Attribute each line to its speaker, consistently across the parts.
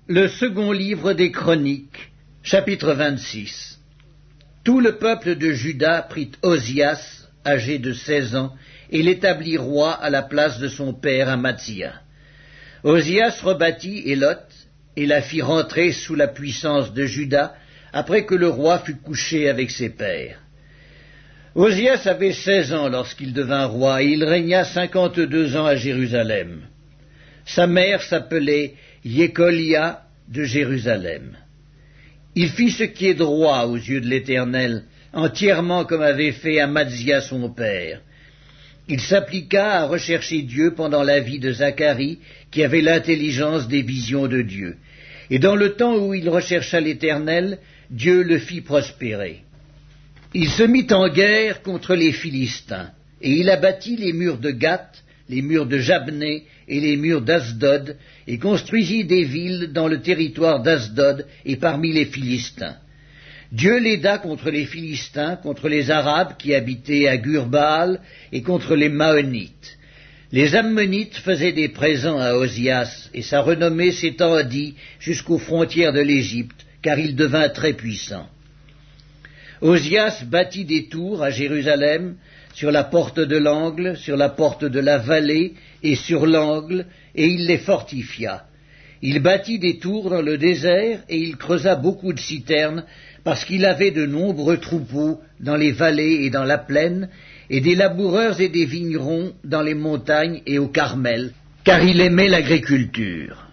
Speaker 1: Le second livre des Chroniques, chapitre 26. Tout le peuple de Juda prit Ozias, âgé de 16 ans, et l'établit roi à la place de son père Amathia. Ozias rebâtit Élot, et la fit rentrer sous la puissance de Juda, après que le roi fut couché avec ses pères. Ozias avait 16 ans lorsqu'il devint roi, et il régna 52 ans à Jérusalem. Sa mère s'appelait Yécolia de Jérusalem. Il fit ce qui est droit aux yeux de l'Éternel, entièrement comme avait fait Amathia son père. Il s'appliqua à rechercher Dieu pendant la vie de Zacharie, qui avait l'intelligence des visions de Dieu. Et dans le temps où il rechercha l'Éternel, Dieu le fit prospérer. Il se mit en guerre contre les Philistins, et il abattit les murs de Gath, les murs de Jabné et les murs d'Asdod, et construisit des villes dans le territoire d'Asdod et parmi les Philistins. Dieu l'aida contre les Philistins, contre les Arabes qui habitaient à Gur-Baal, et contre les Maonites. Les Ammonites faisaient des présents à Ozias, et sa renommée s'étendit jusqu'aux frontières de l'Égypte, car il devint très puissant. Ozias bâtit des tours à Jérusalem, sur la porte de l'angle, sur la porte de la vallée et sur l'angle, et il les fortifia. Il bâtit des tours dans le désert, et il creusa beaucoup de citernes, parce qu'il avait de nombreux troupeaux dans les vallées et dans la plaine, et des laboureurs et des vignerons dans les montagnes et au Carmel, car il aimait l'agriculture.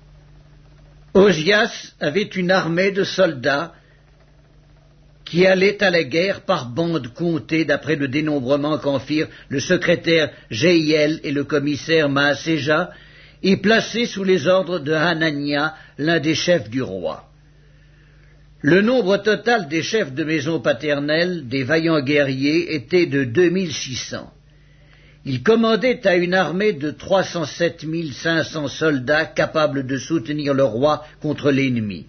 Speaker 1: Ozias avait une armée de soldats qui allaient à la guerre par bandes comptées d'après le dénombrement qu'en firent le secrétaire Jéhiel et le commissaire Maaséja, et placés sous les ordres de Hanania, l'un des chefs du roi. Le nombre total des chefs de maison paternelle, des vaillants guerriers, était de 2600. Ils commandaient à une armée de 307 500 soldats capables de soutenir le roi contre l'ennemi.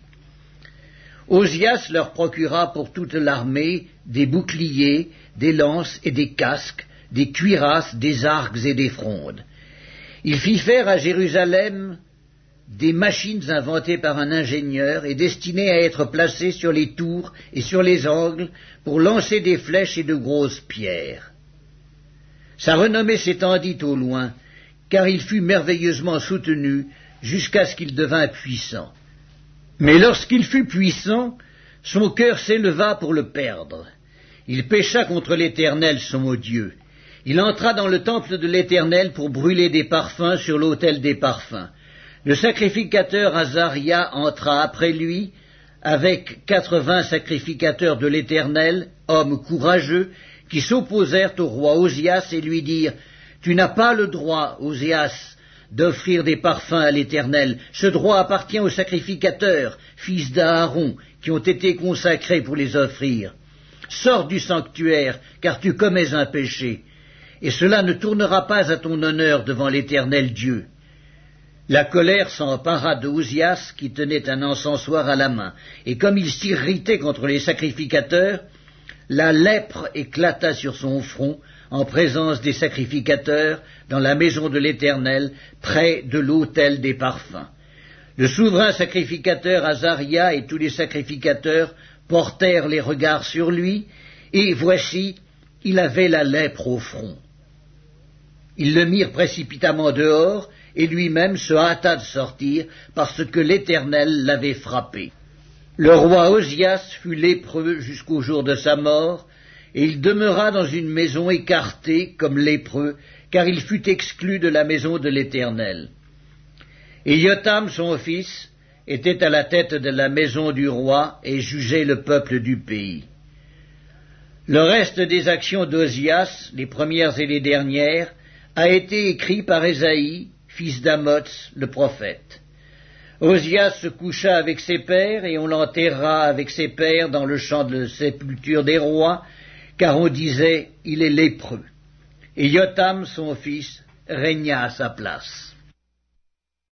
Speaker 1: Ozias leur procura pour toute l'armée des boucliers, des lances et des casques, des cuirasses, des arcs et des frondes. Il fit faire à Jérusalem des machines inventées par un ingénieur et destinées à être placées sur les tours et sur les angles pour lancer des flèches et de grosses pierres. Sa renommée s'étendit au loin, car il fut merveilleusement soutenu jusqu'à ce qu'il devint puissant. Mais lorsqu'il fut puissant, son cœur s'éleva pour le perdre. Il pécha contre l'Éternel son Dieu. Il entra dans le temple de l'Éternel pour brûler des parfums sur l'autel des parfums. Le sacrificateur Azaria entra après lui, avec 80 sacrificateurs de l'Éternel, hommes courageux, qui s'opposèrent au roi Ozias et lui dirent « Tu n'as pas le droit, Ozias, d'offrir des parfums à l'Éternel. Ce droit appartient aux sacrificateurs, fils d'Aaron, qui ont été consacrés pour les offrir. Sors du sanctuaire, car tu commets un péché, et cela ne tournera pas à ton honneur devant l'Éternel Dieu. » La colère s'empara de Ozias, qui tenait un encensoir à la main, et comme il s'irritait contre les sacrificateurs, la lèpre éclata sur son front, en présence des sacrificateurs, dans la maison de l'Éternel, près de l'autel des parfums. Le souverain sacrificateur Azaria et tous les sacrificateurs portèrent les regards sur lui, et voici, il avait la lèpre au front. Ils le mirent précipitamment dehors, et lui-même se hâta de sortir, parce que l'Éternel l'avait frappé. Le roi Ozias fut lépreux jusqu'au jour de sa mort, et il demeura dans une maison écartée comme lépreux, car il fut exclu de la maison de l'Éternel. Et Jotham, son fils, était à la tête de la maison du roi et jugeait le peuple du pays. Le reste des actions d'Ozias, les premières et les dernières, a été écrit par Ésaïe, fils d'Amoz, le prophète. Ozias se coucha avec ses pères, et on l'enterra avec ses pères dans le champ de sépulture des rois, car on disait, il est lépreux. Et Jotham, son fils, régna à sa place.